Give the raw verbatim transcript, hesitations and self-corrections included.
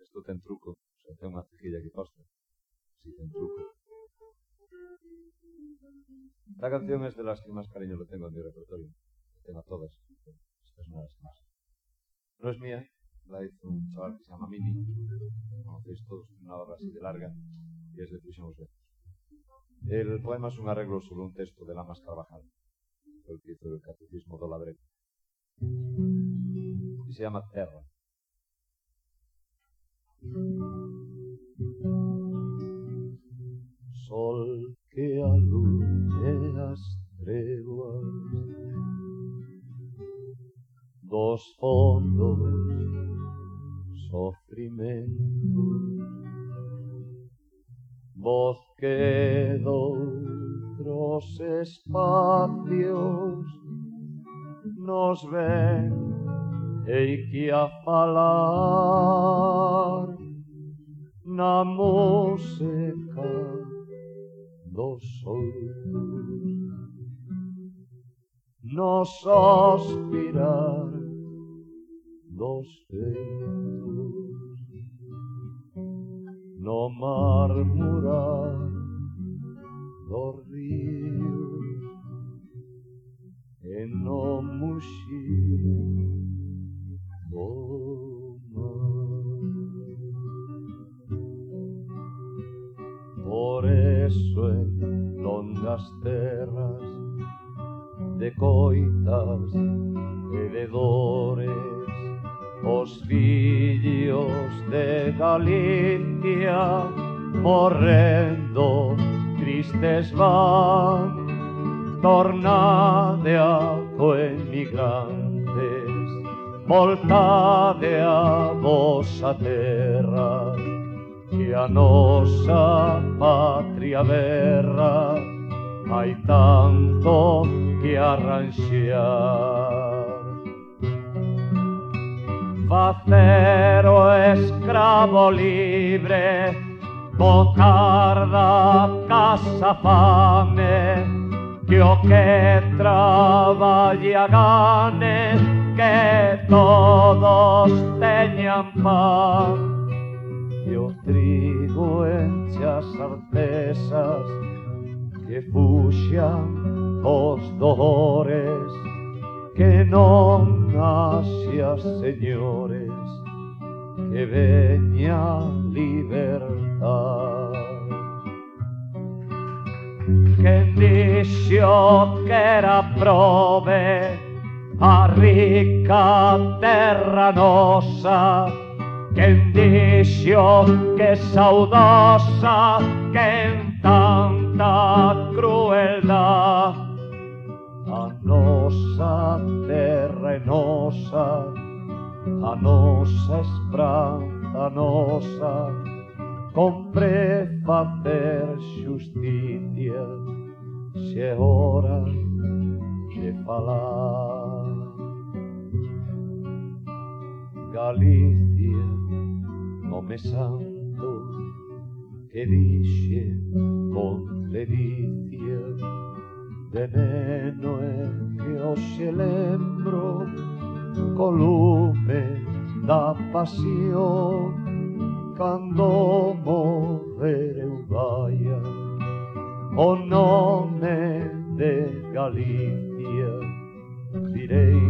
Isto ten truco, o sea, ten unha cejilla que costa. Si, ten truco. Esta canción es de las que más cariño le tengo en mi repertorio. Le tengo a todas. Esta es una de las más. No es mía, la hizo un chaval que se llama Mini. Conocéis todos, una barra así de larga. Y es de Fusión Os Ventos. El poema es un arreglo sobre un texto de Lamas Carvajal, el que hizo el Catecismo do Labrego. Y se llama Terra. Sol que alume as treguas dos fondos sofrimentos, voz que doutros espacios nos ven e que a falar na música dos outros, no suspirar dos ventos, no murmurar dos ríos, e no muxir do mar. Por eso en longas terras de coitas e de dores os fillos de Galicia morrendo tristes van, tornade a coemigrantes, voltade a vosa terra, que a nosa patria berra hai tanto que arranxar. Facer o escravo libre, botar da casa fame, que o que traballa gane, que todos teñan pan. E o trigo enche as artesas, que fuxan os dores, que non haxa señores, que veña libertad. Quen dixo que era prove a rica terra nosa, quen dixo que saudosa, quen tanta crueldad. A nosa terra é nosa, a nosa esperanza nosa, compre facer xusticia, se é hora de falar. Galicia, nome santo, que dixe con ledicia, de neno é que hoxe lembro co lume da pasión, cando morrer eu vaia o nome de Galicia direi